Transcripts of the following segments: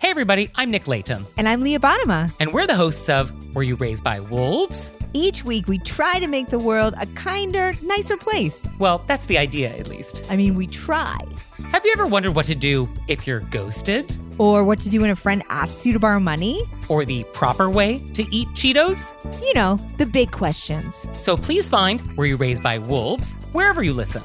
Hey everybody, I'm Nick Layton. And I'm Leah Bottima. And we're the hosts of Were You Raised by Wolves? Each week we try to make the world a kinder, nicer place. Well, that's the idea, at least. I mean, we try. Have you ever wondered what to do if you're ghosted? Or what to do when a friend asks you to borrow money? Or the proper way to eat Cheetos? You know, the big questions. So please find Were You Raised by Wolves wherever you listen.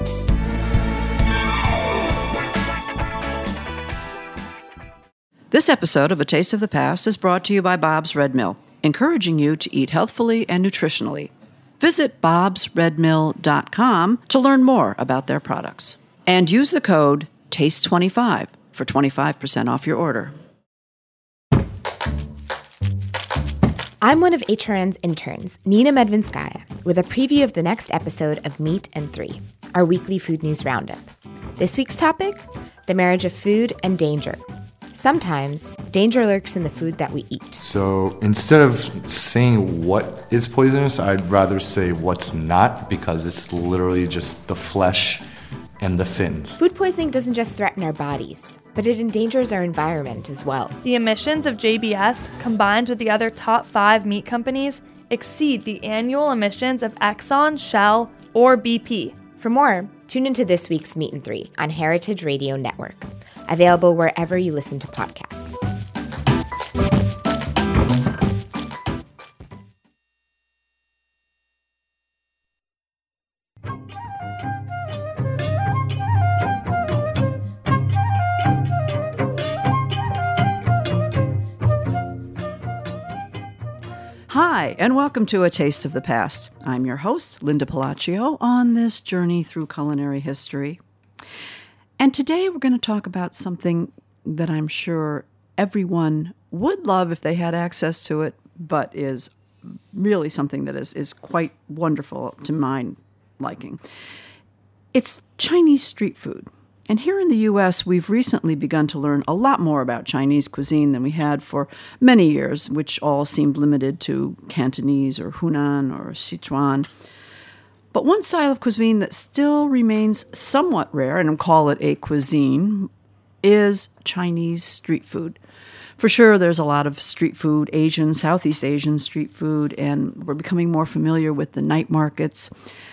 This episode of A Taste of the Past is brought to you by Bob's Red Mill, encouraging you to eat healthfully and nutritionally. Visit bobsredmill.com to learn more about their products. And use the code TASTE25 for 25% off your order. I'm one of HRN's interns, Nina Medvinskaya, with a preview of the next episode of Meat and Three, our weekly food news roundup. This week's topic, the marriage of food and danger. Sometimes, danger lurks in the food that we eat. So instead of saying what is poisonous, I'd rather say what's not, because it's literally just the flesh and the fins. Food poisoning doesn't just threaten our bodies, but it endangers our environment as well. The emissions of JBS, combined with the other top 5 meat companies, exceed the annual emissions of Exxon, Shell, or BP. For more, tune into this week's Meat and Three on Heritage Radio Network, available wherever you listen to podcasts. Hi, and welcome to A Taste of the Past. I'm your host, Linda Palacio, on this journey through culinary history. And today we're going to talk about something that I'm sure everyone would love if they had access to it, but is really something that is quite wonderful to my liking. It's Chinese street food. And here in the U.S., we've recently begun to learn a lot more about Chinese cuisine than we had for many years, which all seemed limited to Cantonese or Hunan or Sichuan. But one style of cuisine that still remains somewhat rare, and I'll call it a cuisine, is Chinese street food. For sure, there's a lot of street food, Asian, Southeast Asian street food, and we're becoming more familiar with the night markets.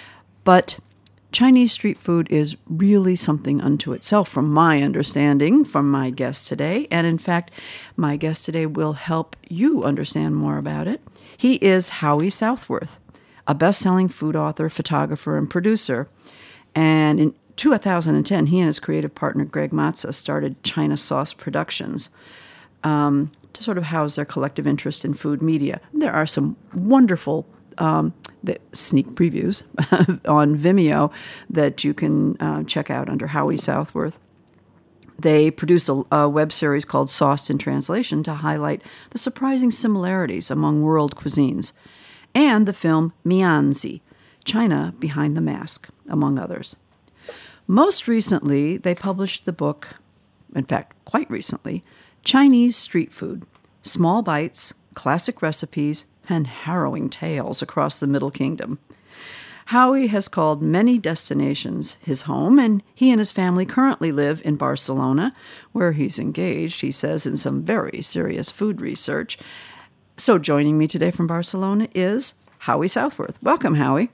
But Chinese street food is really something unto itself, from my understanding, from my guest today. And in fact, my guest today will help you understand more about it. He is Howie Southworth, a best-selling food author, photographer, and producer. And in 2010, he and his creative partner, Greg Matza, started China Sauce Productions to sort of house their collective interest in food media. There are some wonderful the sneak previews on Vimeo that you can check out under Howie Southworth. They produce a web series called Sauced in Translation to highlight the surprising similarities among world cuisines, and the film Mianzi, China Behind the Mask, among others. Most recently, they published the book, in fact, quite recently, Chinese Street Food, Small Bites, Classic Recipes, and Harrowing Tales Across the Middle Kingdom. Howie has called many destinations his home, and he and his family currently live in Barcelona, where he's engaged, he says, in some very serious food research. So joining me today from Barcelona is Howie Southworth. Welcome, Howie.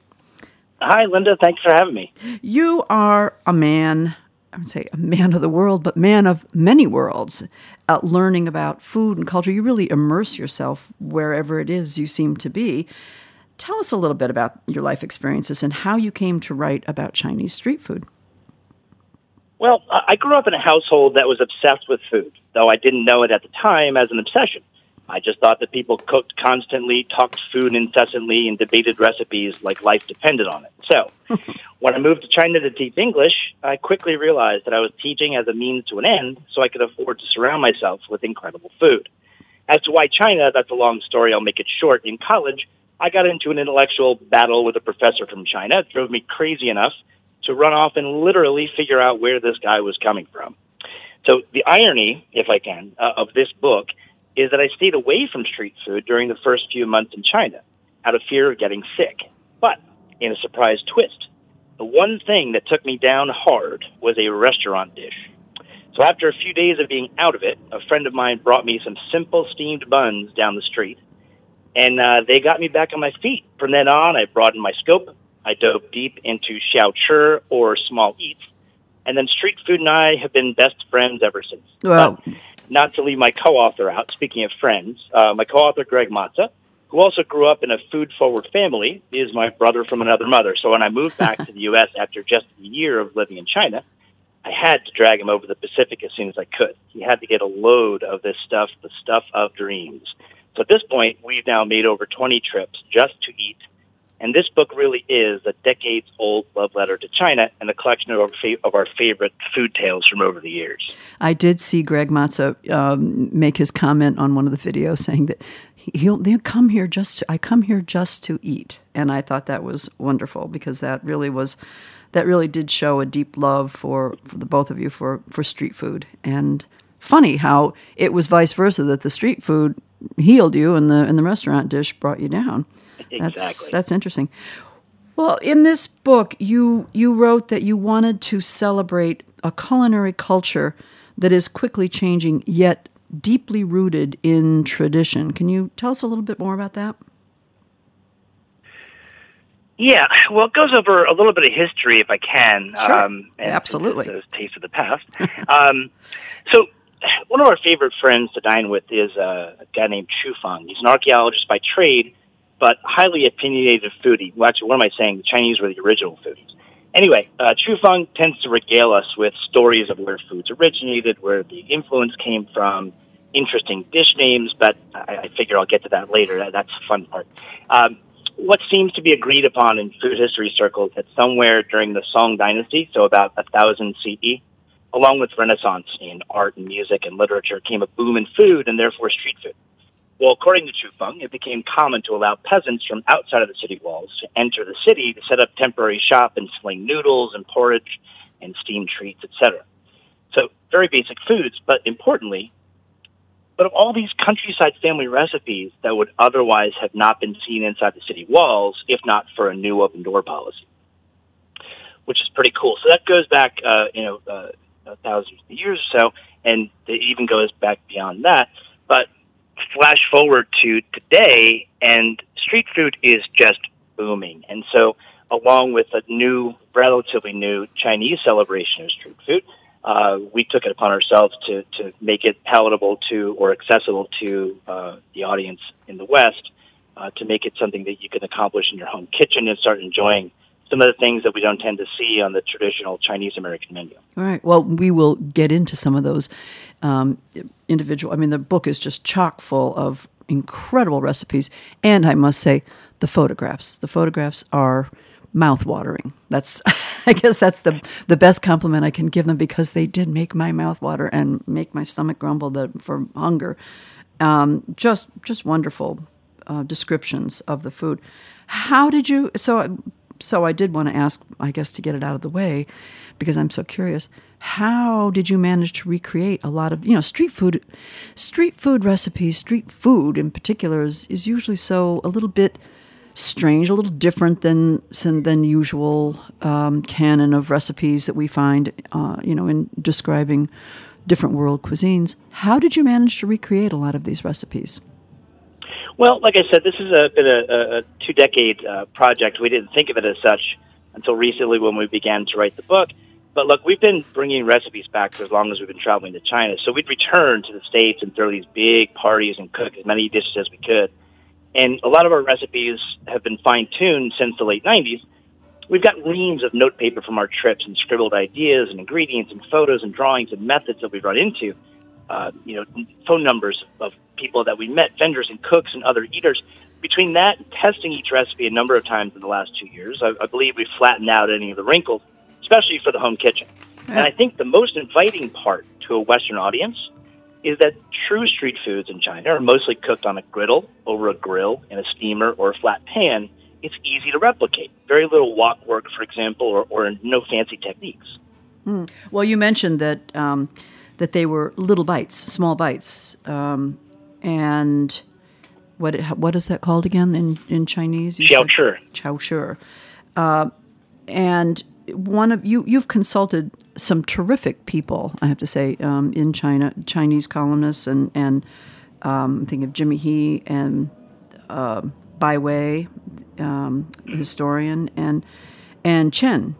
Hi, Linda. Thanks for having me. You are a man, I would say a man of the world, but man of many worlds. Learning about food and culture, you really immerse yourself wherever it is you seem to be. Tell us a little bit about your life experiences and how you came to write about Chinese street food. Well, I grew up in a household that was obsessed with food, though I didn't know it at the time as an obsession. I just thought that people cooked constantly, talked food incessantly, and debated recipes like life depended on it. So, when I moved to China to teach English, I quickly realized that I was teaching as a means to an end so I could afford to surround myself with incredible food. As to why China, that's a long story, I'll make it short. In college, I got into an intellectual battle with a professor from China. It drove me crazy enough to run off and literally figure out where this guy was coming from. So the irony, if I can, of this book is that I stayed away from street food during the first few months in China out of fear of getting sick. But in a surprise twist, the one thing that took me down hard was a restaurant dish. So after a few days of being out of it, a friend of mine brought me some simple steamed buns down the street, and they got me back on my feet. From then on, I broadened my scope. I dove deep into xiaochi, or small eats, and then street food and I have been best friends ever since. Well, but not to leave my co-author out, speaking of friends, my co-author, Greg Matza, who also grew up in a food-forward family, is my brother from another mother. So when I moved back to the U.S. after just a year of living in China, I had to drag him over the Pacific as soon as I could. He had to get a load of this stuff, the stuff of dreams. So at this point, we've now made over 20 trips just to eat. And this book really is a decades-old love letter to China and a collection of our favorite food tales from over the years. I did see Greg Matza make his comment on one of the videos saying that I come here just to eat, and I thought that was wonderful because that really did show a deep love for the both of you for street food. And funny how it was vice versa, that the street food healed you and the restaurant dish brought you down. Exactly. That's interesting. Well, in this book, you wrote that you wanted to celebrate a culinary culture that is quickly changing yet deeply rooted in tradition. Can you tell us a little bit more about that? Yeah, well, it goes over a little bit of history, if I can. Sure, and absolutely. Those tastes of the past. So one of our favorite friends to dine with is a guy named Chu Feng. He's an archaeologist by trade, but highly opinionated foodie. Well, actually, what am I saying? The Chinese were the original foodies. Anyway, Chu Feng tends to regale us with stories of where foods originated, where the influence came from, interesting dish names, but I figure I'll get to that later. That's the fun part. What seems to be agreed upon in food history circles that somewhere during the Song Dynasty, so about 1000 CE, along with Renaissance in art and music and literature, came a boom in food and therefore street food. Well, according to Chu Feng, it became common to allow peasants from outside of the city walls to enter the city to set up temporary shop and sling noodles and porridge and steamed treats, etc. So very basic foods, but importantly, but of all these countryside family recipes that would otherwise have not been seen inside the city walls, if not for a new open door policy, which is pretty cool. So that goes back, 1,000 years or so, and it even goes back beyond that. But flash forward to today, and street food is just booming. And so, along with a relatively new Chinese celebration of street food, we took it upon ourselves to make it palatable to or accessible to the audience in the West, to make it something that you can accomplish in your home kitchen and start enjoying some of the things that we don't tend to see on the traditional Chinese-American menu. All right. Well, we will get into some of those individual. I mean, the book is just chock full of incredible recipes, and I must say, the photographs. The photographs are mouth-watering. I guess that's the best compliment I can give them, because they did make my mouth water and make my stomach grumble for hunger. Just wonderful descriptions of the food. How did you? So I did want to ask, I guess, to get it out of the way, because I'm so curious. How did you manage to recreate a lot of street food recipes? Street food in particular is usually a little bit strange, a little different than usual canon of recipes that we find, in describing different world cuisines. How did you manage to recreate a lot of these recipes? Well, like I said, this has been a 2-decade project. We didn't think of it as such until recently when we began to write the book. But look, we've been bringing recipes back for as long as we've been traveling to China. So we'd return to the States and throw these big parties and cook as many dishes as we could. And a lot of our recipes have been fine-tuned since the late 90s. We've got reams of notepaper from our trips and scribbled ideas and ingredients and photos and drawings and methods that we've run into. Phone numbers of people that we met, vendors and cooks and other eaters. Between that and testing each recipe a number of times in the last 2 years, I believe we've flattened out any of the wrinkles, especially for the home kitchen. Yeah. And I think the most inviting part to a Western audience is that true street foods in China are mostly cooked on a griddle, over a grill, in a steamer, or a flat pan. It's easy to replicate. Very little wok work, for example, or no fancy techniques. Well, you mentioned that they were little bites, small bites. And what is that called again in Chinese? Xiaochi. Xiaochi. And you've consulted some terrific people, I have to say, in China, Chinese columnists, and I'm thinking of Jimmy He and Bai Wei, historian, and Chen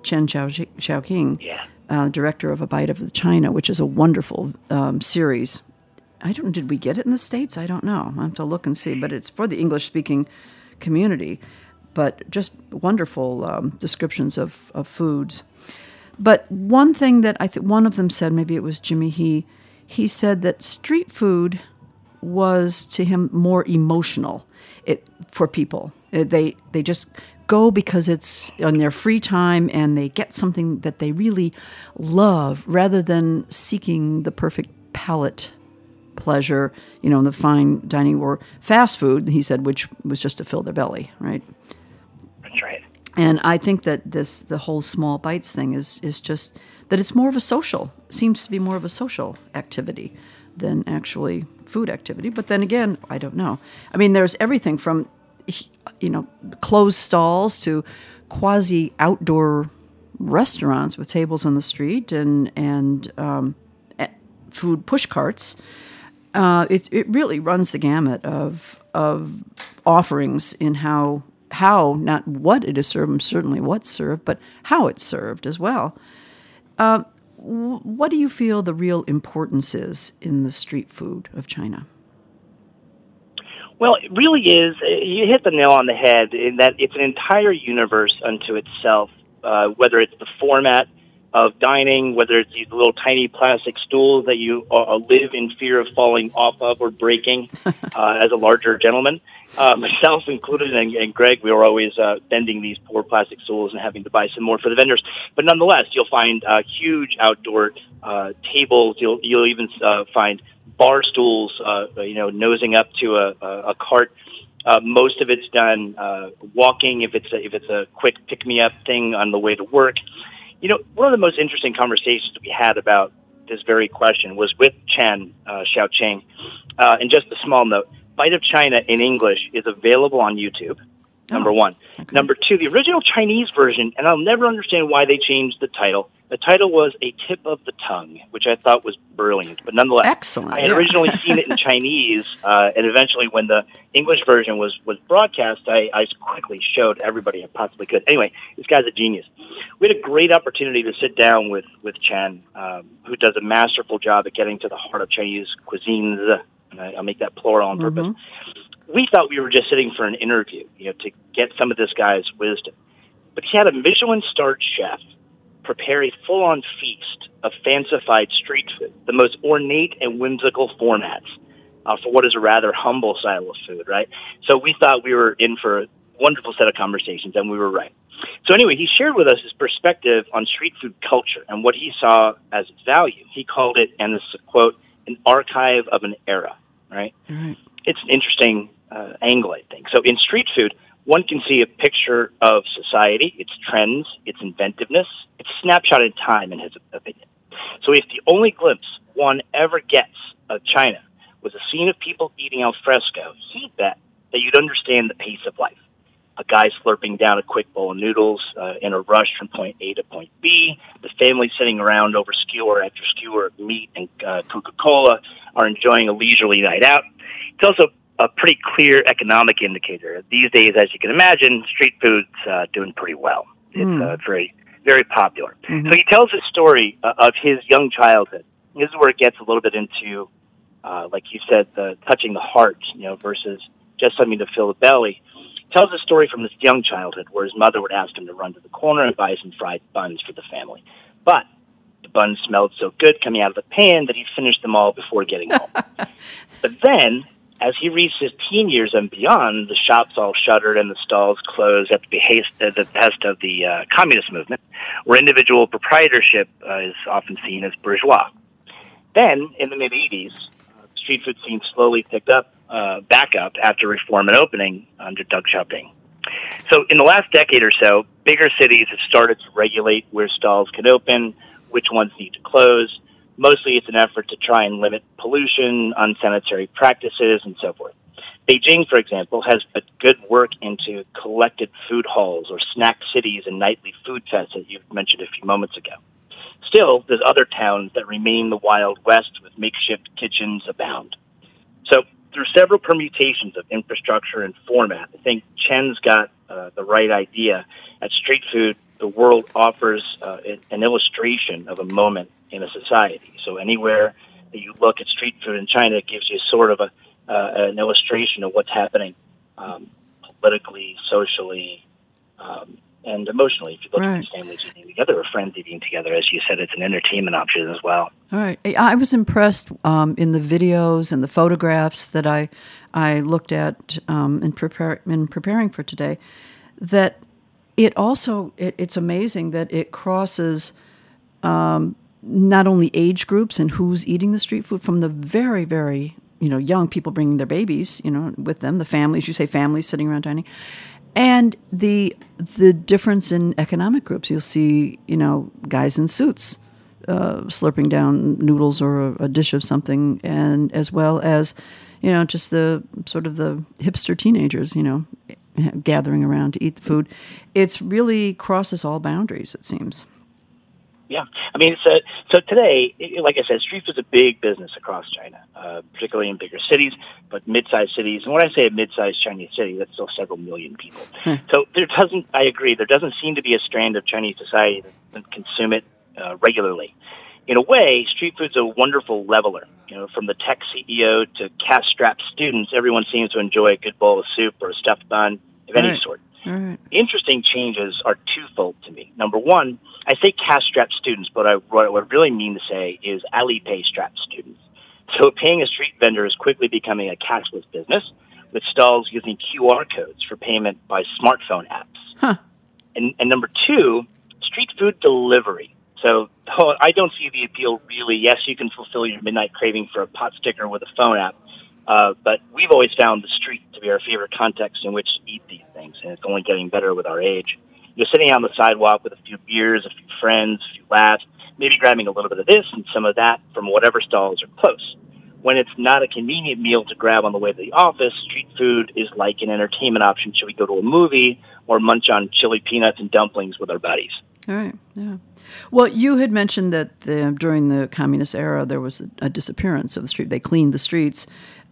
Xiaoqing, director of A Bite of China, which is a wonderful series. Did we get it in the States? I don't know. I have to look and see, but it's for the English-speaking community. But just wonderful descriptions of foods. But one thing that one of them said, maybe it was Jimmy he said that street food was to him more emotional for people. They just go because it's on their free time and they get something that they really love rather than seeking the perfect palate pleasure, in the fine dining or fast food, he said, which was just to fill their belly, right? That's right. And I think that the whole small bites thing is just that it's more of a seems to be more of a social activity than actually food activity. But then again, I don't know. I mean, there's everything from, closed stalls to quasi outdoor restaurants with tables on the street and food push carts. It really runs the gamut of offerings in how not what it is served, certainly what's served, but how it's served as well. What do you feel the real importance is in the street food of China? Well, it really is. You hit the nail on the head in that it's an entire universe unto itself, whether it's the format of dining, whether it's these little tiny plastic stools that you live in fear of falling off of or breaking as a larger gentleman. Myself included, and Greg, we were always bending these poor plastic stools and having to buy some more for the vendors. But nonetheless, you'll find huge outdoor tables. You'll even find bar stools, nosing up to a cart. Most of it's done walking if it's a quick pick-me-up thing on the way to work. One of the most interesting conversations we had about this very question was with Chen Xiaoqing. And just a small note, Bite of China in English is available on YouTube, number one. Okay. Number two, the original Chinese version, and I'll never understand why they changed the title. The title was A Tip of the Tongue, which I thought was brilliant. But nonetheless, excellent. I had originally seen it in Chinese, and eventually when the English version was broadcast, I quickly showed everybody I possibly could. Anyway, this guy's a genius. We had a great opportunity to sit down with Chen, who does a masterful job at getting to the heart of Chinese cuisines, and I'll make that plural on purpose. We thought we were just sitting for an interview, to get some of this guy's wisdom. But he had a Michelin-starred chef prepare a full-on feast of fancified street food, the most ornate and whimsical formats for what is a rather humble style of food, right? So we thought we were in for a wonderful set of conversations, and we were right. So anyway, he shared with us his perspective on street food culture and what he saw as its value. He called it, and this is a quote, an archive of an era, right? Mm-hmm. It's an interesting angle, I think. So in street food, one can see a picture of society, its trends, its inventiveness. It's a snapshot in time, in his opinion. So if the only glimpse one ever gets of China was a scene of people eating al fresco, he'd bet that you'd understand the pace of life. A guy slurping down a quick bowl of noodles in a rush from point A to point B, the family sitting around over skewer after skewer of meat and Coca-Cola are enjoying a leisurely night out. It's also a pretty clear economic indicator. These days, as you can imagine, street food's doing pretty well. It's very, very popular. Mm-hmm. So he tells a story of his young childhood. This is where it gets a little bit into, like you said, the touching the heart, versus just something to fill the belly. He tells a story from his young childhood where his mother would ask him to run to the corner and buy some fried buns for the family. But the buns smelled so good coming out of the pan that he finished them all before getting home. But then, as he reached his teen years and beyond, the shops all shuttered and the stalls closed at the behest of the communist movement, where individual proprietorship is often seen as bourgeois. Then, in the mid-'80s, the street food scene slowly picked up, back up after reform and opening under Deng Xiaoping. So in the last decade or so, bigger cities have started to regulate where stalls can open, which ones need to close. Mostly it's an effort to try and limit pollution, unsanitary practices, and so forth. Beijing, for example, has put good work into collected food halls or snack cities and nightly food fests that you mentioned a few moments ago. Still, there's other towns that remain the Wild West with makeshift kitchens abound. So through several permutations of infrastructure and format, I think Chen's got the right idea. At street food, the world offers an illustration of a moment in a society. So anywhere that you look at street food in China, it gives you sort of an illustration of what's happening politically, socially, and emotionally. If you look at these families eating together or friends eating together, as you said, it's an entertainment option as well. All right. I was impressed in the videos and the photographs that I looked at in preparing for today, that it also, it's amazing that it crosses not only age groups and who's eating the street food, from the very, very, young people bringing their babies, with them, the families, you say families sitting around dining, and the difference in economic groups. You'll see, guys in suits slurping down noodles or a dish of something, and as well as, just the sort of the hipster teenagers, gathering around to eat the food. It's really crosses all boundaries, it seems. Yeah. I mean, so today, like I said, street food's a big business across China, particularly in bigger cities, but mid-sized cities. And when I say a mid-sized Chinese city, that's still several million people. So I agree, there doesn't seem to be a strand of Chinese society that doesn't consume it regularly. In a way, street food's a wonderful leveler. From the tech CEO to cash-strapped students, everyone seems to enjoy a good bowl of soup or a stuffed bun of any sort. The interesting changes are twofold to me. Number one, I say cash-strapped students, but what I really mean to say is Alipay-strapped students. So paying a street vendor is quickly becoming a cashless business, with stalls using QR codes for payment by smartphone apps. And number two, street food delivery. So I don't see the appeal really. Yes, you can fulfill your midnight craving for a pot sticker with a phone app, but we've always found the street to be our favorite context in which to eat these things, and it's only getting better with our age. You're sitting on the sidewalk with a few beers, a few friends, a few laughs, maybe grabbing a little bit of this and some of that from whatever stalls are close. When it's not a convenient meal to grab on the way to the office, street food is like an entertainment option. Should we go to a movie or munch on chili peanuts and dumplings with our buddies? All right, yeah. Well, you had mentioned that during the communist era, there was a disappearance of the street. They cleaned the streets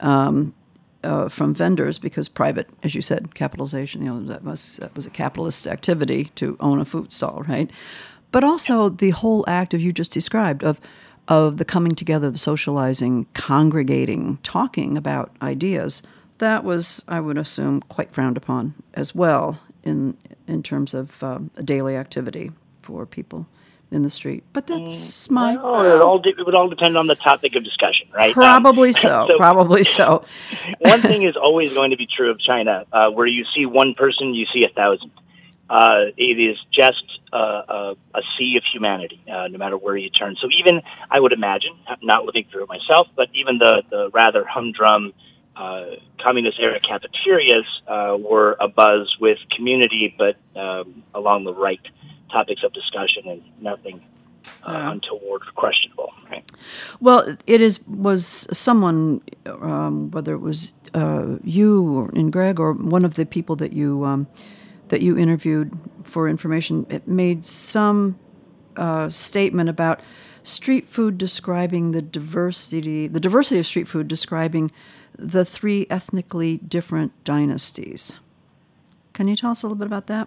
from vendors because private, as you said, capitalization, that was a capitalist activity to own a food stall, right? But also the whole act of you just described of the coming together, the socializing, congregating, talking about ideas, that was, I would assume, quite frowned upon as well in terms of a daily activity for people in the street. But that's my... It would all depend on the topic of discussion, right? Probably probably so. One thing is always going to be true of China. Where you see one person, you see 1,000. It is just a sea of humanity, no matter where you turn. So even, I would imagine, not living through it myself, but even the rather humdrum communist-era cafeterias were abuzz with community, but along the right topics of discussion and nothing untoward or questionable. Right? Well, was someone, whether it was you or Greg or one of the people that you interviewed for information, it made some statement about street food describing the diversity of street food describing the three ethnically different dynasties. Can you tell us a little bit about that?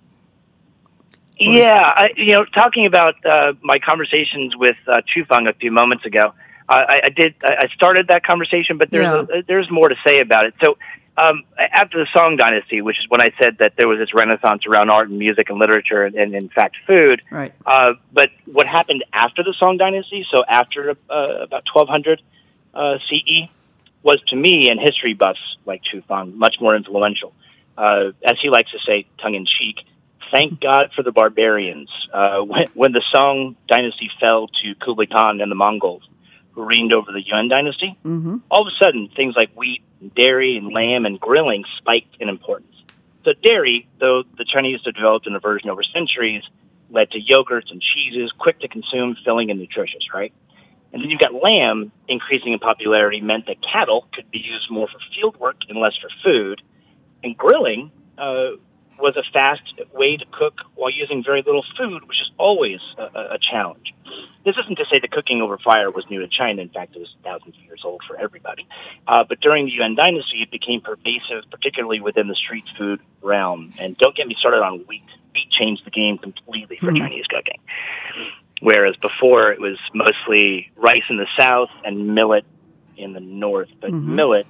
Yeah, talking about my conversations with Chufeng a few moments ago, I started that conversation, but there's more to say about it. So after the Song Dynasty, which is when I said that there was this renaissance around art and music and literature and in fact, food. Right. But what happened after the Song Dynasty, so after about 1200 CE, was to me and history buffs like Chufeng much more influential. As he likes to say, tongue-in-cheek, thank God for the barbarians. When the Song Dynasty fell to Kublai Khan and the Mongols, who reigned over the Yuan Dynasty, all of a sudden things like wheat, and dairy, and lamb, and grilling spiked in importance. So dairy, though the Chinese have developed an aversion over centuries, led to yogurts and cheeses, quick to consume, filling, and nutritious, right? And then you've got lamb increasing in popularity meant that cattle could be used more for field work and less for food. And grilling was a fast way to cook while using very little food, which is always a challenge. This isn't to say that cooking over fire was new to China. In fact, it was thousands of years old for everybody. But during the Yuan dynasty, it became pervasive, particularly within the street food realm. And don't get me started on wheat. Wheat changed the game completely for Chinese cooking. Whereas before, it was mostly rice in the south and millet in the north. But millet,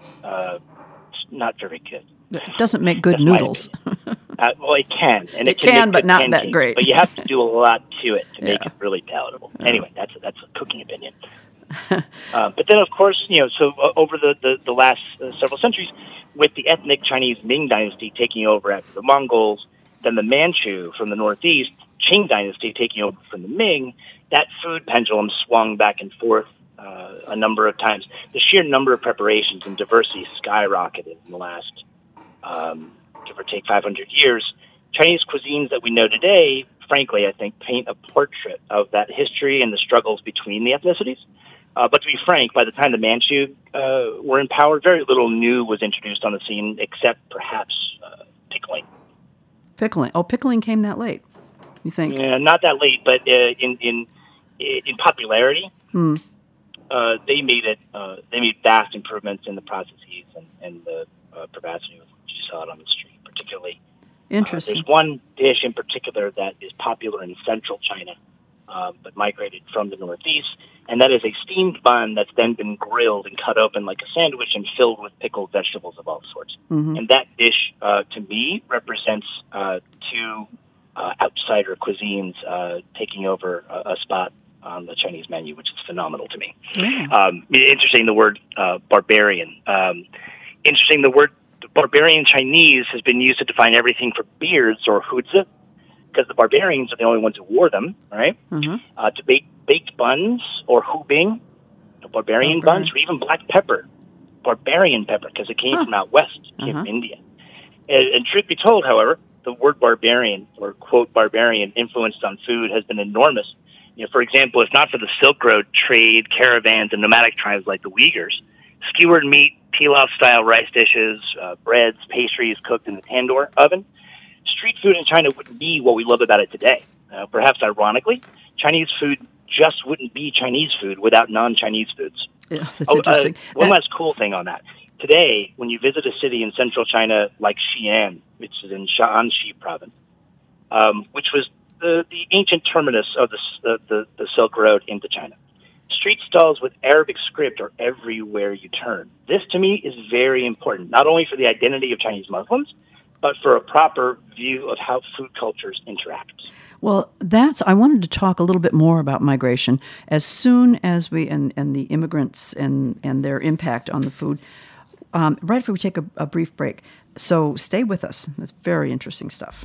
not very good. It doesn't make good noodles. Well, it can. And it can, but not that great. But you have to do a lot to it to make it really palatable. Anyway, that's a cooking opinion. But then, of course, so over the last several centuries, with the ethnic Chinese Ming dynasty taking over after the Mongols, then the Manchu from the northeast, Qing dynasty taking over from the Ming, that food pendulum swung back and forth a number of times. The sheer number of preparations and diversity skyrocketed in the last, give or take, 500 years. Chinese cuisines that we know today, frankly, I think, paint a portrait of that history and the struggles between the ethnicities. But to be frank, by the time the Manchu were in power, very little new was introduced on the scene, except perhaps pickling. Pickling. Oh, pickling came that late, you think? Yeah, not that late, but in popularity, they made vast improvements in the processes and the provacity with which you saw it on the street, particularly. Interesting. There's one dish in particular that is popular in central China, but migrated from the northeast, and that is a steamed bun that's then been grilled and cut open like a sandwich and filled with pickled vegetables of all sorts. And that dish, to me, represents two outsider cuisines taking over a spot on the Chinese menu, which is phenomenal to me. Interesting, the word barbarian. Interesting, the word barbarian Chinese has been used to define everything from beards or huzi, because the barbarians are the only ones who wore them, right? To baked buns or hubing, barbarian buns, or even black pepper, barbarian pepper, because it came from out west, it came from India. And truth be told, however, the word barbarian, or quote barbarian, influence on food has been enormous. For example, if not for the Silk Road trade, caravans, and nomadic tribes like the Uyghurs, skewered meat, pilaf-style rice dishes, breads, pastries cooked in the tandoor oven, street food in China wouldn't be what we love about it today. Perhaps ironically, Chinese food just wouldn't be Chinese food without non-Chinese foods. Yeah, that's interesting. One last cool thing on that. Today, when you visit a city in central China like Xi'an, which is in Shaanxi province, which was the ancient terminus of the Silk Road into China, street stalls with Arabic script are everywhere you turn. This, to me, is very important, not only for the identity of Chinese Muslims, but for a proper view of how food cultures interact. Well, I wanted to talk a little bit more about migration as soon as we, and the immigrants and their impact on the food, right after we take a brief break. So stay with us. That's very interesting stuff.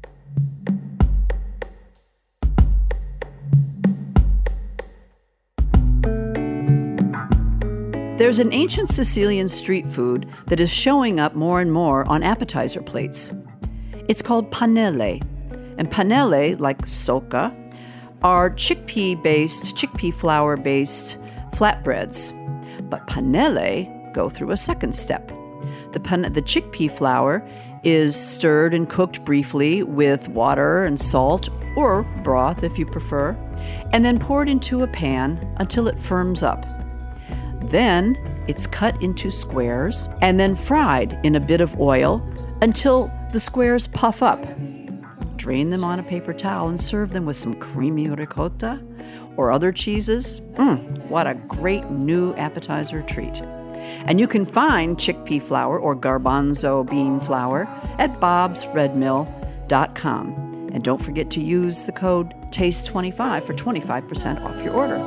There's an ancient Sicilian street food that is showing up more and more on appetizer plates. It's called panelle. And panelle, like socca, are chickpea flour-based flatbreads. But panelle go through a second step. The chickpea flour is stirred and cooked briefly with water and salt, or broth if you prefer, and then poured into a pan until it firms up. Then it's cut into squares and then fried in a bit of oil until the squares puff up. Drain them on a paper towel and serve them with some creamy ricotta or other cheeses. What a great new appetizer treat. And you can find chickpea flour or garbanzo bean flour at bobsredmill.com. And don't forget to use the code TASTE25 for 25% off your order.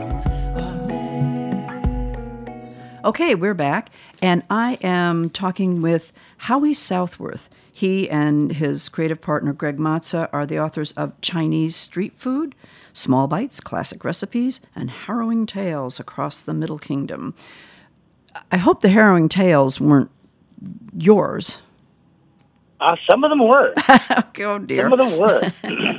Okay, we're back, and I am talking with Howie Southworth. He and his creative partner, Greg Matza, are the authors of Chinese Street Food, Small Bites, Classic Recipes, and Harrowing Tales Across the Middle Kingdom. I hope the harrowing tales weren't yours. Some of them were. Oh, dear. Some of them were.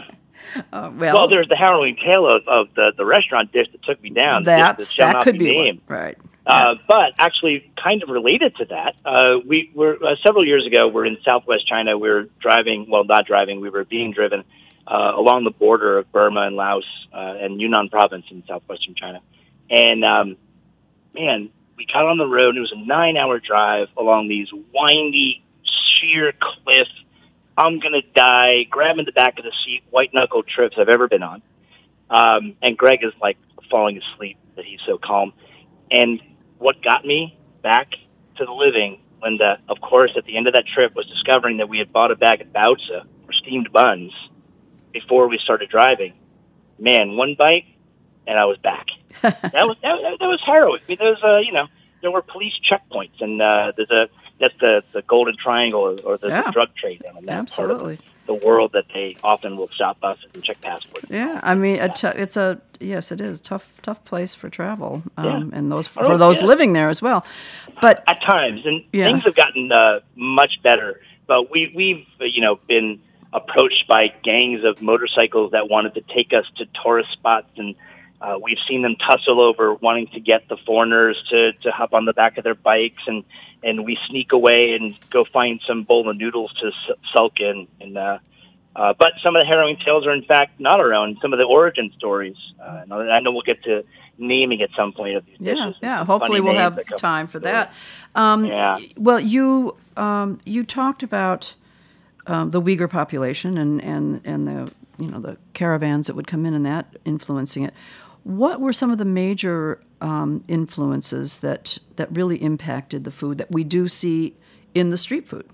Well, there's the harrowing tale of the restaurant dish that took me down. That could be named. One. Right. But actually, kind of related to that, we were several years ago. We're in Southwest China. We were driving. Well, not driving. We were being driven along the border of Burma and Laos and Yunnan Province in southwestern China. And man, we got on the road. And it was a 9-hour drive along these windy, sheer cliff. I'm gonna die. Grabbing the back of the seat, white knuckle trips I've ever been on. And Greg is like falling asleep. That he's so calm. And what got me back to the living, Linda, of course, at the end of that trip, was discovering that we had bought a bag of baozi, or steamed buns, before we started driving. Man, one bite, and I was back. that was harrowing. I mean, there were police checkpoints, and that's the Golden Triangle or the drug trade down in that Absolutely. part of the world that they often will stop buses and check passports. Yeah, I mean, yes, it is tough place for travel, and those living there as well. But at times, and things have gotten much better. But we've been approached by gangs of motorcycles that wanted to take us to tourist spots, and we've seen them tussle over wanting to get the foreigners to hop on the back of their bikes, and we sneak away and go find some bowl of noodles to sulk in. But some of the harrowing tales are, in fact, not our own. Some of the origin stories. I know we'll get to naming at some point of these dishes. Yeah. Hopefully we'll have time for that. Well, you talked about the Uyghur population and the caravans that would come in and that influencing it. What were some of the major influences that really impacted the food that we do see in the street food,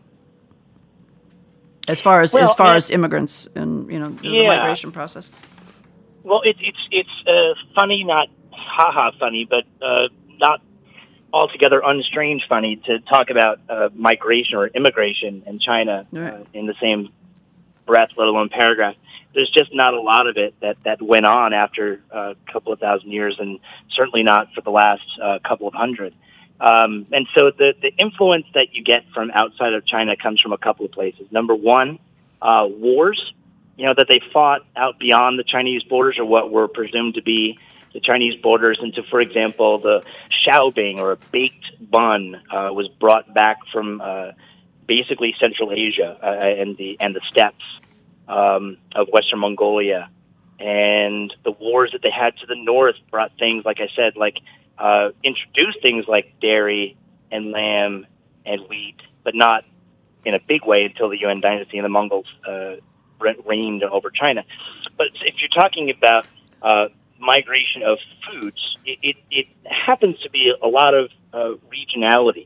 as far as immigrants and the migration process? Well, it's funny, not ha-ha funny, but not altogether unstrange funny to talk about migration or immigration in China in the same breath, let alone paragraph. There's just not a lot of it that went on after a couple of thousand years, and certainly not for the last couple of hundred. And so the influence that you get from outside of China comes from a couple of places. Number one, wars, that they fought out beyond the Chinese borders, or what were presumed to be the Chinese borders. And so, for example, the xiaobing, or a baked bun, was brought back from basically Central Asia and the steppes of Western Mongolia. And the wars that they had to the north brought things, like I said, introduced things like dairy and lamb and wheat, but not in a big way until the Yuan dynasty and the Mongols reigned over China. But if you're talking about migration of foods, it happens to be a lot of regionality,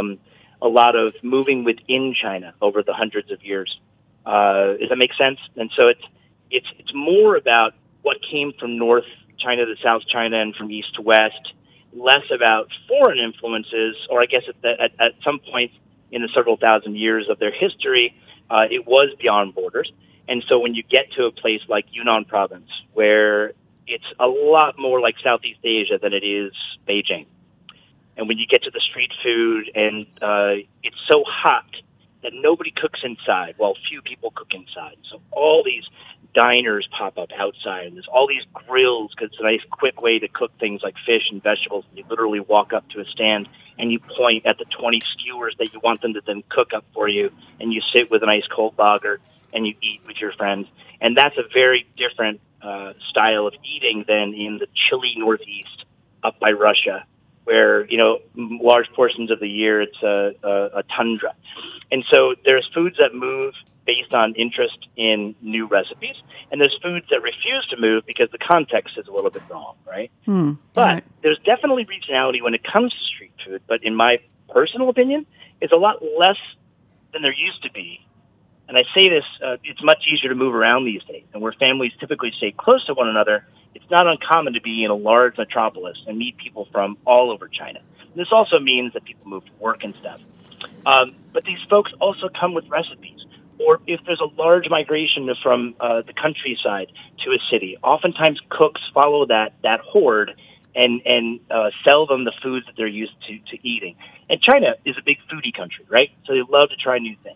a lot of moving within China over the hundreds of years. Does that make sense? And so it's more about what came from North China to South China and from East to West, less about foreign influences, or I guess at some point in the several thousand years of their history, it was beyond borders. And so when you get to a place like Yunnan Province, where it's a lot more like Southeast Asia than it is Beijing, and when you get to the street food, and it's so hot that nobody cooks inside, while few people cook inside. So all these diners pop up outside, and there's all these grills, because it's a nice, quick way to cook things like fish and vegetables. You literally walk up to a stand, and you point at the 20 skewers that you want them to then cook up for you, and you sit with a nice cold lager, and you eat with your friends. And that's a very different style of eating than in the chilly Northeast up by Russia, where, large portions of the year it's a tundra. And so there's foods that move based on interest in new recipes, and there's foods that refuse to move because the context is a little bit wrong, right? But there's definitely regionality when it comes to street food, but in my personal opinion, it's a lot less than there used to be. And I say this, it's much easier to move around these days, and where families typically stay close to one another, it's not uncommon to be in a large metropolis and meet people from all over China. And this also means that people move to work and stuff. But these folks also come with recipes. Or if there's a large migration from the countryside to a city, oftentimes cooks follow that horde and sell them the foods that they're used to eating. And China is a big foodie country, right? So they love to try new things.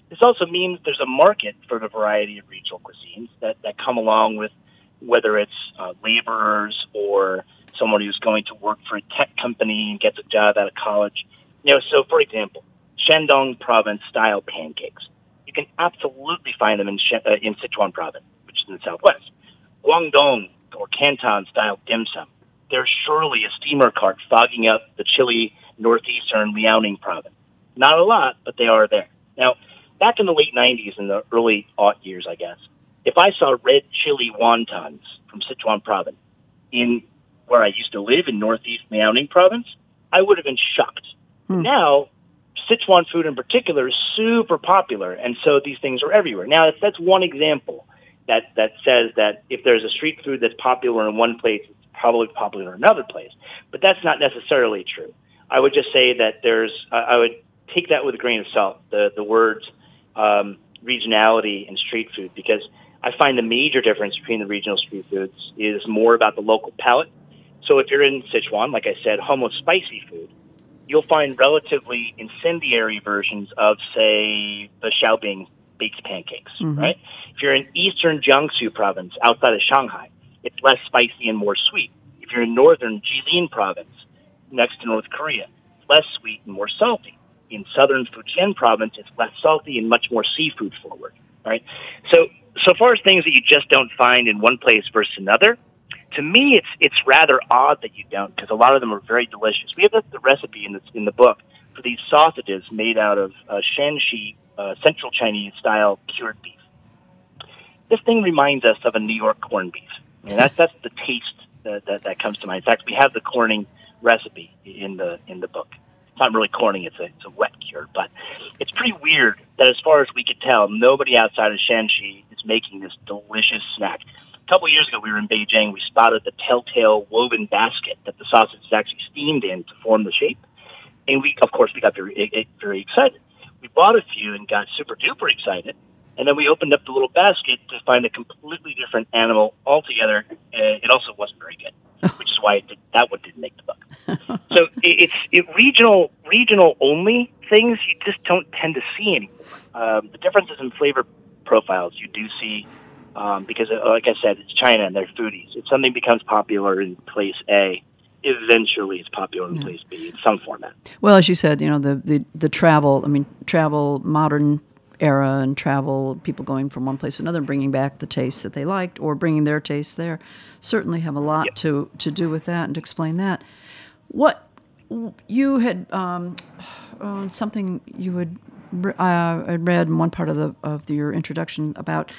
This also means there's a market for the variety of regional cuisines that come along with whether it's laborers or someone who's going to work for a tech company and gets a job out of college. So for example, Shandong province style pancakes. You can absolutely find them in Sichuan province, which is in the southwest. Guangdong or Canton style dim sum. There's surely a steamer cart fogging up the chilly northeastern Liaoning province. Not a lot, but they are there. Now, back in the late 90s and the early aught years, I guess, if I saw red chili wontons from Sichuan province in where I used to live in northeast Liaoning province, I would have been shocked. Now, Sichuan food in particular is super popular, and so these things are everywhere. Now, that's one example that says that if there's a street food that's popular in one place, it's probably popular in another place. But that's not necessarily true. I would just say that I would take that with a grain of salt, the words regionality and street food, because I find the major difference between the regional street foods is more about the local palate. So if you're in Sichuan, like I said, home of spicy food, you'll find relatively incendiary versions of, say, the Xiaobing baked pancakes, right? If you're in eastern Jiangsu province, outside of Shanghai, it's less spicy and more sweet. If you're in northern Jilin province, next to North Korea, it's less sweet and more salty. In southern Fujian province, it's less salty and much more seafood forward, right? So far as things that you just don't find in one place versus another, to me, it's rather odd that you don't, because a lot of them are very delicious. We have the recipe in the book for these sausages made out of Shanxi, Central Chinese style cured beef. This thing reminds us of a New York corned beef. I mean, that's the taste that comes to mind. In fact, we have the corning recipe in the book. It's not really corning; it's a wet cure, but it's pretty weird that, as far as we could tell, nobody outside of Shanxi is making this delicious snack. A couple of years ago, we were in Beijing. We spotted the telltale woven basket that the sausage is actually steamed in to form the shape. And we got very excited. We bought a few and got super duper excited. And then we opened up the little basket to find a completely different animal altogether. It also wasn't very good, which is why that one didn't make the book. So it's regional only things you just don't tend to see anymore. The differences in flavor profiles you do see. Because, like I said, it's China and they're foodies. If something becomes popular in place A, eventually it's popular in place B in some format. Well, as you said, the travel, modern era and travel, people going from one place to another, bringing back the tastes that they liked or bringing their tastes there, certainly have a lot to do with that and to explain that. What you had, something you had read in one part of your introduction about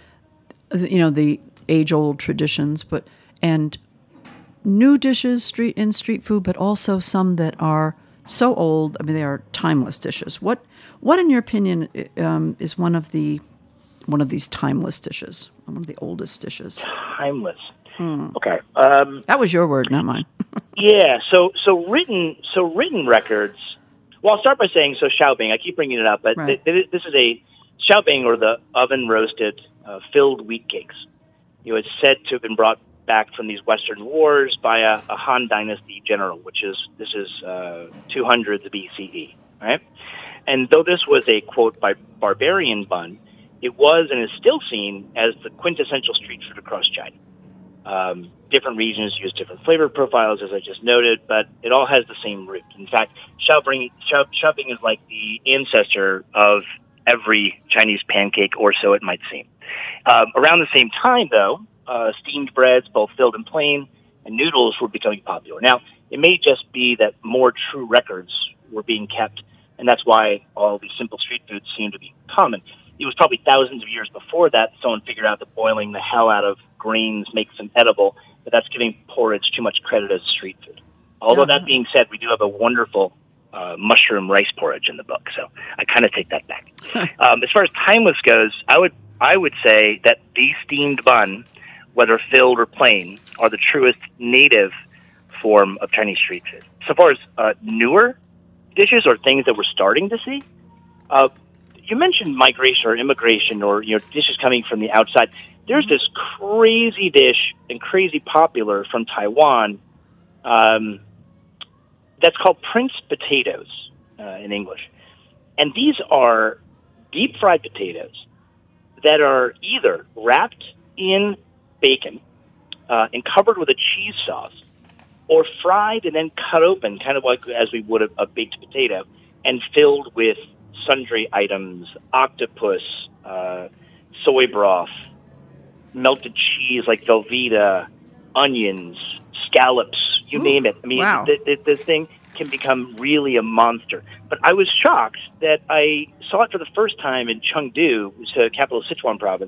the age-old traditions, and new dishes in street food, but also some that are so old. I mean, they are timeless dishes. What in your opinion, is one of these timeless dishes? One of the oldest dishes. Timeless. Okay. That was your word, not mine. Yeah. So written records. Well, I'll start by saying Xiaobing. I keep bringing it up, but right. This is a Xiaobing, or the oven roasted filled wheat cakes. It's said to have been brought back from these Western wars by a Han Dynasty general, this is 200 BCE, right? And though this was a, quote, barbarian bun, it was and is still seen as the quintessential street food across China. Different regions use different flavor profiles, as I just noted, but it all has the same root. In fact, Xiaobing is like the ancestor of every Chinese pancake, or so it might seem. Around the same time, though, steamed breads, both filled and plain, and noodles were becoming popular. Now, it may just be that more true records were being kept, and that's why all these simple street foods seem to be common. It was probably thousands of years before that someone figured out that boiling the hell out of grains makes them edible, but that's giving porridge too much credit as street food. Although that being said, we do have a wonderful mushroom rice porridge in the book, so I kind of take that back. As far as timeless goes, I would say that the steamed bun, whether filled or plain, are the truest native form of Chinese street food. So far as newer dishes or things that we're starting to see, you mentioned migration or immigration or dishes coming from the outside. There's this crazy dish and crazy popular from Taiwan that's called Prince potatoes in English. And these are deep fried potatoes that are either wrapped in bacon and covered with a cheese sauce, or fried and then cut open, kind of like as we would a baked potato, and filled with sundry items: octopus, soy broth, melted cheese like Velveeta, onions, scallops, you name it. I mean, wow. This thing can become really a monster. But I was shocked that I saw it for the first time in Chengdu, the capital of Sichuan province,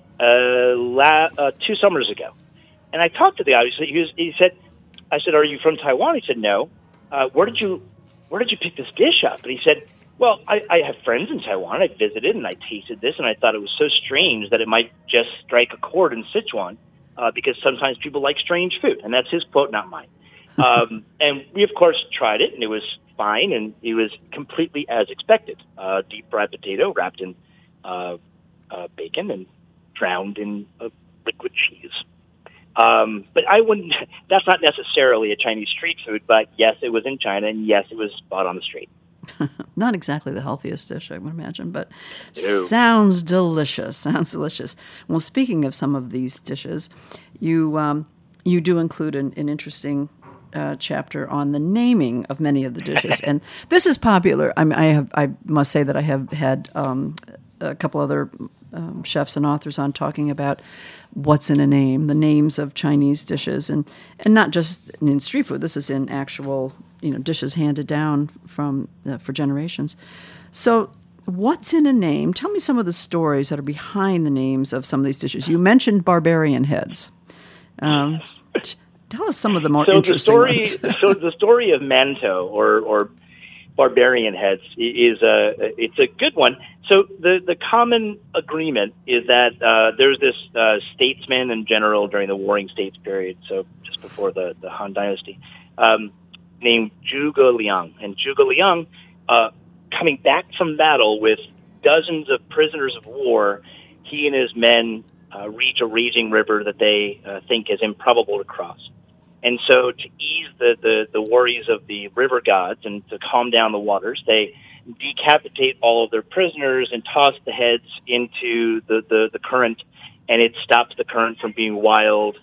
2 summers ago. And I talked to the guy. I said, "Are you from Taiwan?" He said, "No." Where did you pick this dish up? And he said, "Well, I have friends in Taiwan. I visited and I tasted this, and I thought it was so strange that it might just strike a chord in Sichuan, because sometimes people like strange food." And that's his quote, not mine. And we, of course, tried it, and it was fine, and it was completely as expected. Deep fried potato wrapped in bacon and drowned in liquid cheese. But I wouldn't. That's not necessarily a Chinese street food, but yes, it was in China, and yes, it was bought on the street. Not exactly the healthiest dish, I would imagine, but Ew. sounds delicious. Sounds delicious. Well, speaking of some of these dishes, you do include an interesting chapter on the naming of many of the dishes, and this is popular. I must say that I have had a couple other chefs and authors on talking about what's in a name, the names of Chinese dishes, and not just in street food. This is in actual dishes handed down from for generations. So, what's in a name? Tell me some of the stories that are behind the names of some of these dishes. You mentioned barbarian heads. Tell us some of the more interesting ones. So the story of mantou or barbarian heads is it's a good one. So the common agreement is that there's this statesman and general during the Warring States period, so just before the Han Dynasty, named Zhuge Liang. And Zhuge Liang, coming back from battle with dozens of prisoners of war, he and his men reach a raging river that they think is improbable to cross. And so to ease the worries of the river gods and to calm down the waters, they decapitate all of their prisoners and toss the heads into the current, and it stops the current from being wild.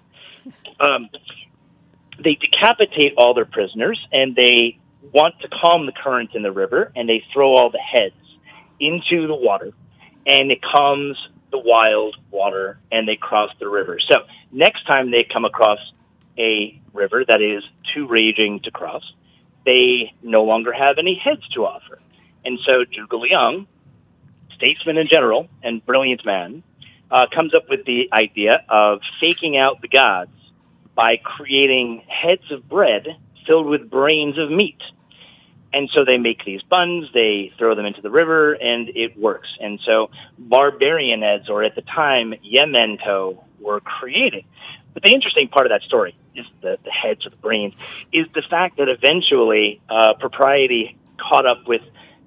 They decapitate all their prisoners, and they want to calm the current in the river, and they throw all the heads into the water, and it calms the wild water, and they cross the river. So next time they come across a river that is too raging to cross, they no longer have any heads to offer. And so Zhuge Liang, statesman in general and brilliant man, comes up with the idea of faking out the gods by creating heads of bread filled with brains of meat. And so they make these buns, they throw them into the river, and it works. And so barbarian heads, or at the time, yemento, were created. But the interesting part of that story is the heads or the brains, is the fact that eventually propriety caught up with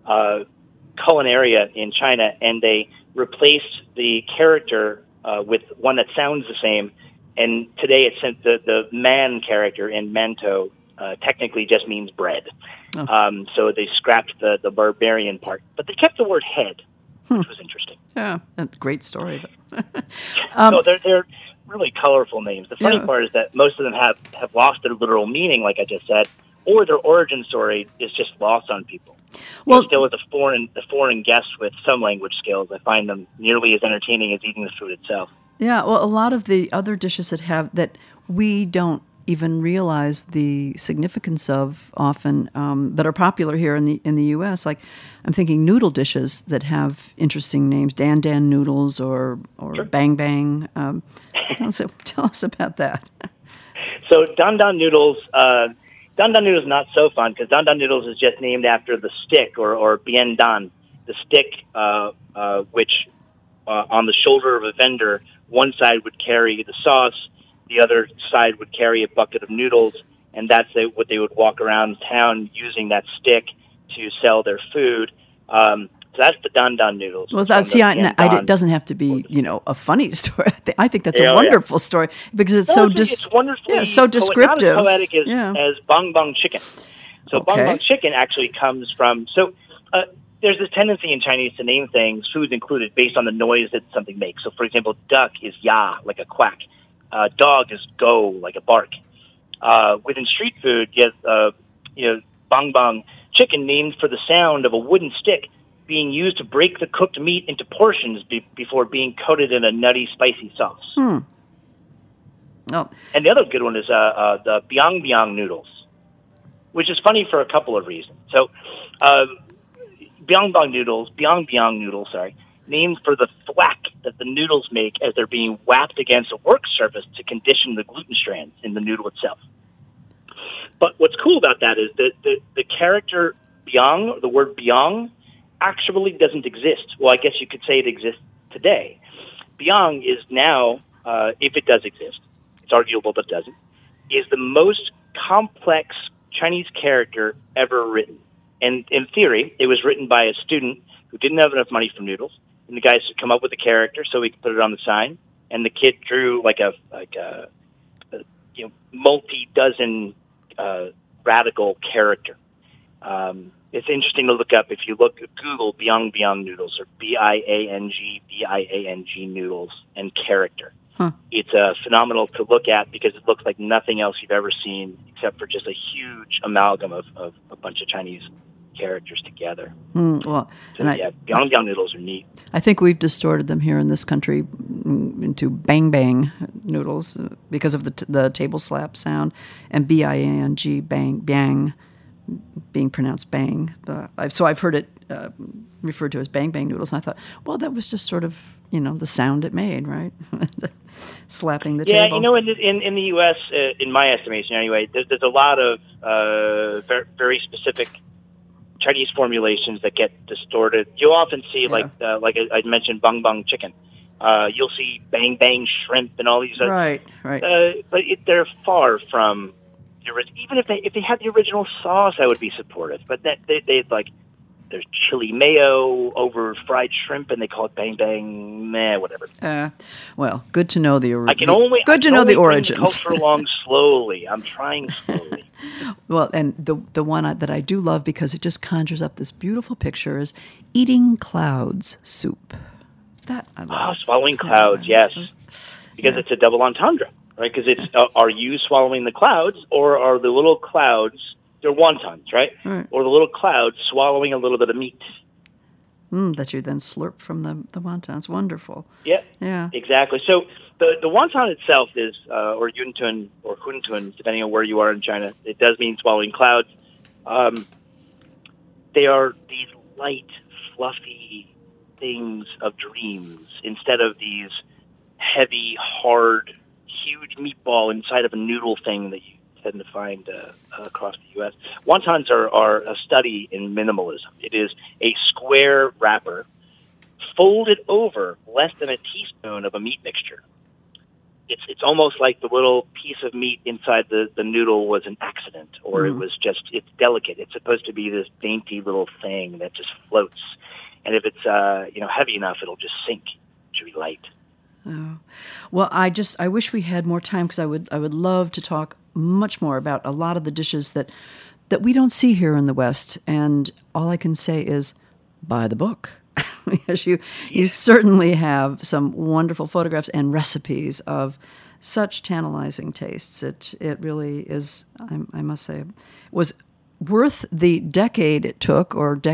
culinaria in China, and they replaced the character with one that sounds the same. And today it's the man character in mantou technically just means bread. Oh. So they scrapped the barbarian part, but they kept the word head, which was interesting. Yeah, that's a great story. So they're really colorful names. The funny part is that most of them have lost their literal meaning, like I just said, or their origin story is just lost on people. Well, still as a foreign guest with some language skills, I find them nearly as entertaining as eating the food itself. Yeah, well, a lot of the other dishes that we don't even realize the significance of often that are popular here in the U.S. Like I'm thinking noodle dishes that have interesting names, Dan Dan noodles or sure. Bang Bang. Tell us about that. So Dan Dan noodles. Dan Dan noodles is not so fun because Dan Dan noodles is just named after the stick or bien dan, the stick which on the shoulder of a vendor, one side would carry the sauce, the other side would carry a bucket of noodles, and that's what they would walk around town using that stick to sell their food. So that's the Dan Dan noodles. Well, it doesn't have to be, a funny story. I think that's a wonderful story because it's it's wonderfully so descriptive. Not as poetic as Bang Bang chicken. So Bang Bang chicken actually comes from. So there's this tendency in Chinese to name things, foods included, based on the noise that something makes. So, for example, duck is ya, like a quack. Dog is go, like a bark. Within street food, you have, bang bang, chicken named for the sound of a wooden stick being used to break the cooked meat into portions before being coated in a nutty, spicy sauce. Oh. And the other good one is the biang biang noodles, which is funny for a couple of reasons. So, biang biang noodles, named for the thwack that the noodles make as they're being whacked against a work surface to condition the gluten strands in the noodle itself. But what's cool about that is that the character biang, the word biang, actually doesn't exist. Well, I guess you could say it exists today. Biang is now, if it does exist, it's arguable but it doesn't, is the most complex Chinese character ever written. And in theory, it was written by a student who didn't have enough money for noodles, and the guys had come up with a character so he could put it on the sign. And the kid drew like a multi-dozen radical character. It's interesting to look up. If you Google biang biang noodles or biang noodles and character. It's phenomenal to look at because it looks like nothing else you've ever seen except for just a huge amalgam of a bunch of Chinese characters together. Well, biang biang noodles are neat. I think we've distorted them here in this country into bang bang noodles because of the table slap sound, and biang bang being pronounced bang. So I've heard it referred to as bang bang noodles, and I thought, well, that was just sort of the sound it made, right? Slapping the table. Yeah, in the U.S., in my estimation anyway, there's a lot of very specific Chinese formulations that get distorted. You'll often see, like I mentioned, bang bang chicken. You'll see bang bang shrimp and all these. Right. But they're far from the original. Even if they had the original sauce, I would be supportive. But they like. There's chili mayo over fried shrimp, and they call it bang bang, whatever. Well, good to know the origin. Good to know the origins. Bring the culture along slowly. I'm trying slowly. Well, and the one that I do love because it just conjures up this beautiful picture is eating clouds soup. That I love. Swallowing clouds, yes, because it's a double entendre, right? Because it's are you swallowing the clouds, or are the little clouds? They're wontons, right? Or the little clouds swallowing a little bit of meat. That you then slurp from the wontons. Wonderful. Yeah, exactly. So the wonton itself is, or yuntun or huntun, depending on where you are in China, it does mean swallowing clouds. They are these light, fluffy things of dreams instead of these heavy, hard, huge meatball inside of a noodle thing that you tend to find across the U.S. Wontons are a study in minimalism. It is a square wrapper folded over less than a teaspoon of a meat mixture. It's almost like the little piece of meat inside the noodle was an accident, or it's delicate. It's supposed to be this dainty little thing that just floats. And if it's heavy enough, it'll just sink. It should be light. Oh. Well, I wish we had more time because I would love to talk much more about a lot of the dishes that we don't see here in the West. And all I can say is buy the book. Because you certainly have some wonderful photographs and recipes of such tantalizing tastes. It really is, I must say, was worth the decades it took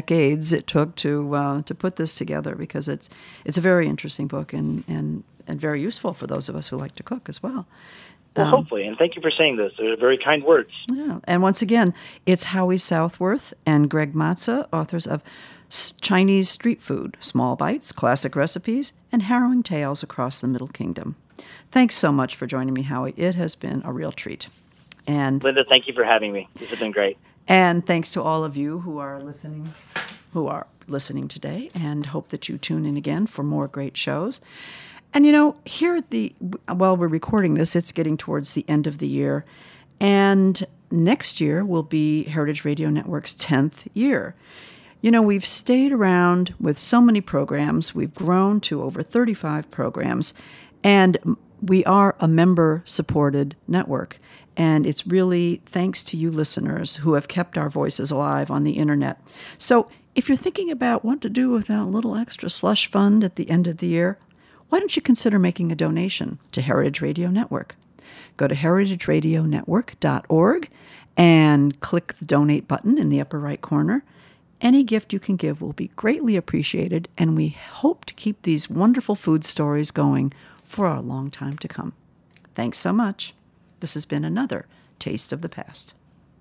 to put this together, because it's a very interesting book and very useful for those of us who like to cook as well. Well, hopefully, and thank you for saying this. They're very kind words. Yeah, and once again, it's Howie Southworth and Greg Matza, authors of Chinese Street Food, Small Bites, Classic Recipes, and Harrowing Tales Across the Middle Kingdom. Thanks so much for joining me, Howie. It has been a real treat. And Linda, thank you for having me. This has been great. And thanks to all of you who are listening today, and hope that you tune in again for more great shows. And here while we're recording this, it's getting towards the end of the year, and next year will be Heritage Radio Network's 10th year. We've stayed around with so many programs. We've grown to over 35 programs, and we are a member-supported network. And it's really thanks to you listeners who have kept our voices alive on the internet. So If you're thinking about what to do with that little extra slush fund at the end of the year, why don't you consider making a donation to Heritage Radio Network? Go to heritageradionetwork.org and click the donate button in the upper right corner. Any gift you can give will be greatly appreciated, and we hope to keep these wonderful food stories going for a long time to come. Thanks so much. This has been another Taste of the Past.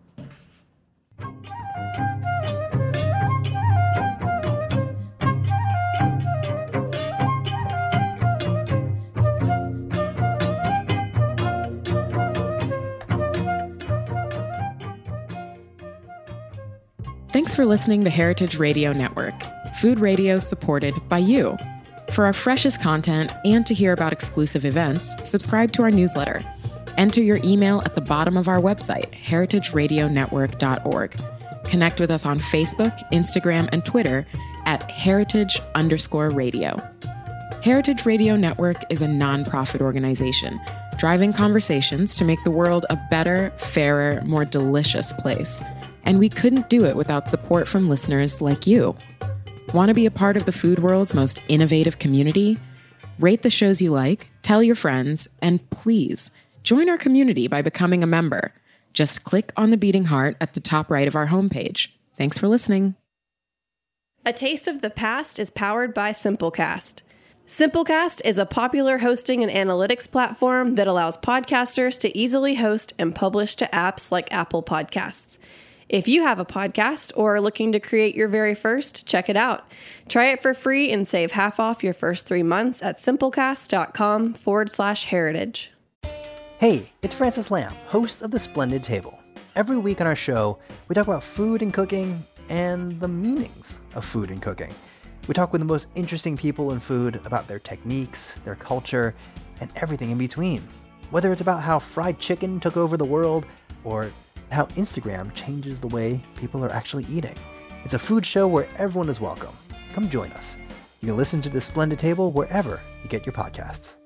Thanks for listening to Heritage Radio Network, food radio supported by you. For our freshest content and to hear about exclusive events, subscribe to our newsletter. Enter your email at the bottom of our website, heritageradionetwork.org. Connect with us on Facebook, Instagram, and Twitter at heritage_radio. Heritage Radio Network is a nonprofit organization driving conversations to make the world a better, fairer, more delicious place. And we couldn't do it without support from listeners like you. Want to be a part of the food world's most innovative community? Rate the shows you like, tell your friends, and please join our community by becoming a member. Just click on the beating heart at the top right of our homepage. Thanks for listening. A Taste of the Past is powered by Simplecast. Simplecast is a popular hosting and analytics platform that allows podcasters to easily host and publish to apps like Apple Podcasts. If you have a podcast or are looking to create your very first, check it out. Try it for free and save half off your first 3 months at simplecast.com/heritage. Hey, it's Francis Lamb, host of The Splendid Table. Every week on our show, we talk about food and cooking and the meanings of food and cooking. We talk with the most interesting people in food about their techniques, their culture, and everything in between. Whether it's about how fried chicken took over the world or how Instagram changes the way people are actually eating. It's a food show where everyone is welcome. Come join us. You can listen to The Splendid Table wherever you get your podcasts.